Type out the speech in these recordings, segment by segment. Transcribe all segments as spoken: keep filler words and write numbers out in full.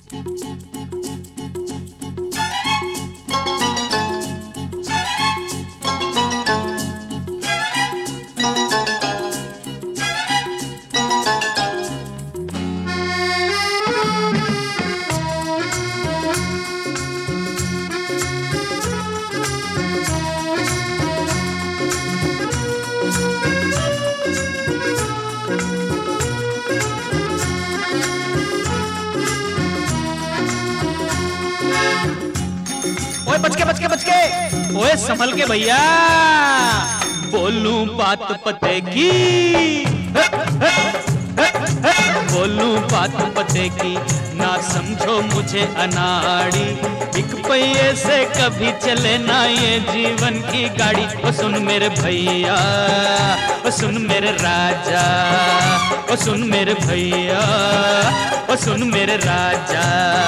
ओए बच के बच के बच के, ओए संभल के भैया, बोलूं बात पते की, बोलूं बात पते की, ना समझो मुझे अनाड़ी, एक पहिए से कभी चले ना ये जीवन की गाड़ी। ओ सुन मेरे भैया, ओ सुन मेरे राजा, ओ सुन मेरे भैया, ओ सुन मेरे राजा,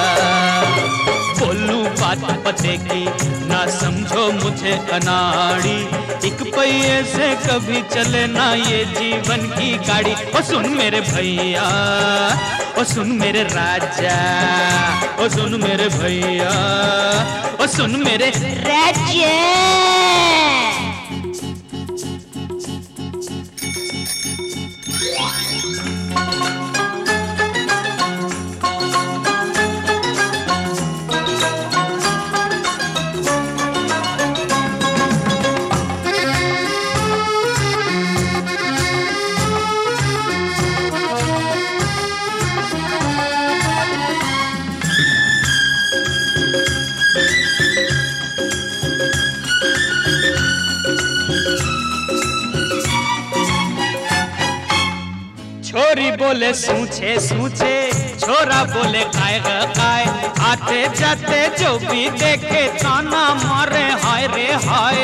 बोलूं बात पते की, ना समझो मुझे अनाड़ी, एक पहिए से कभी चले ना ये जीवन की गाड़ी। ओ सुन मेरे भैया, ओ सुन मेरे राजा, ओ सुन मेरे भैया, ओ सुन मेरे राजा। छोरी बोले सूछे सूछे, छोरा बोले काय काय, आते जाते जो भी देखे ताना मारे हाय रे हाय।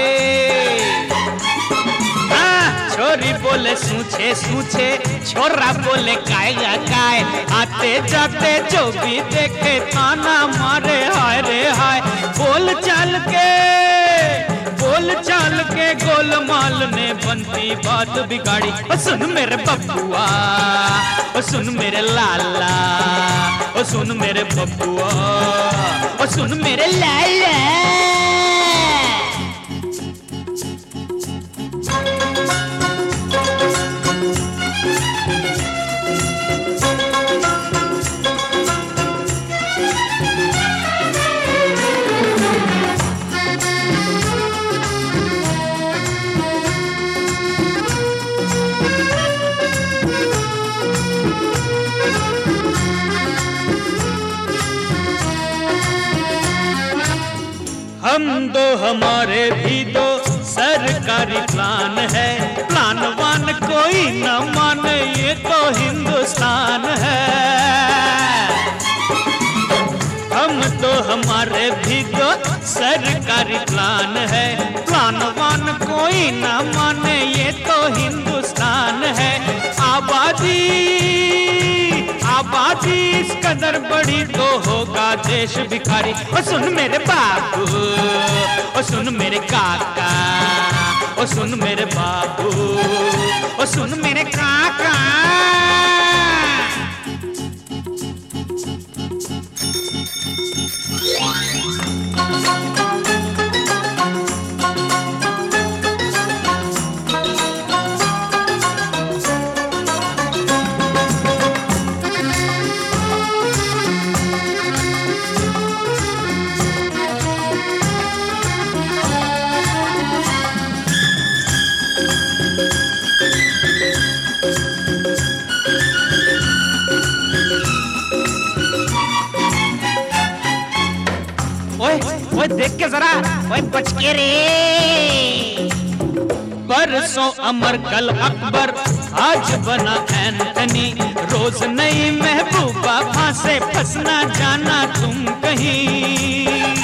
छोरी बोले सूछे सूछे, छोरा बोले काय काय, आते जाते जो भी देखे ताना मारे हाय रे हाय। बोल चाल के बोल चाल के गोलमाल ने बनती बात बिगाड़ी। ओ सुन मेरे बबुआ, ओ सुन मेरे लाला, ओ सुन मेरे बबुआ, ओ सुन मेरे लाला। हम दो हमारे भी दो सरकारी प्लान है, प्लान वान कोई न माने ये तो हिंदुस्तान है। हम तो हमारे भी दो सरकारी प्लान है, प्लान वान कोई न माने ये तो हिंदुस्तान है। आबादी आबादी इस कदर बड़ी तो होगा देश भिखारी। ओ सुन मेरे बाबू, ओ सुन मेरे काका, ओ सुन मेरे बाबू, ओ सुन मेरे काका। ओए देख के जरा, ओए बच के रे। परसों अमर कल अकबर, आज बना एंथनी, रोज नई महबूबा फांसे फंसना जाना तुम कहीं।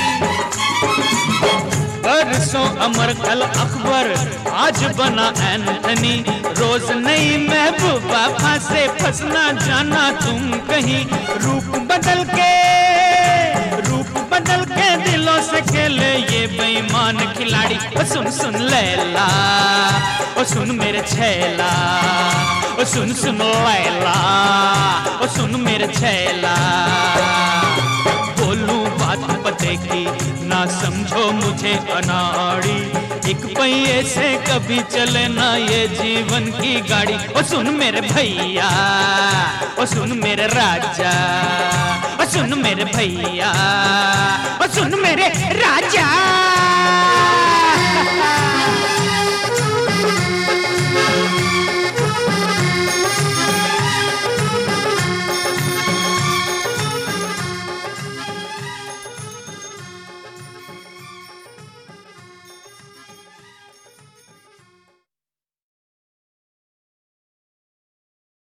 परसों अमर कल अकबर, आज बना एंथनी, रोज नई महबूबा फांसे फंसना जाना तुम कहीं। रूप बदल के रूप बदल के दिलों से खेले ये बेईमान खिलाड़ी। ओ सुन सुन लैला, ओ सुन मेरे छैला, ओ सुन सुन लैला, ओ सुन मेरे छैला। भी ना समझो मुझे अनाड़ी, एक पहिए से कभी चले ना ये जीवन की गाड़ी। ओ सुन मेरे भैया, ओ सुन मेरे राजा, ओ सुन मेरे भैया, ओ सुन मेरे राजा।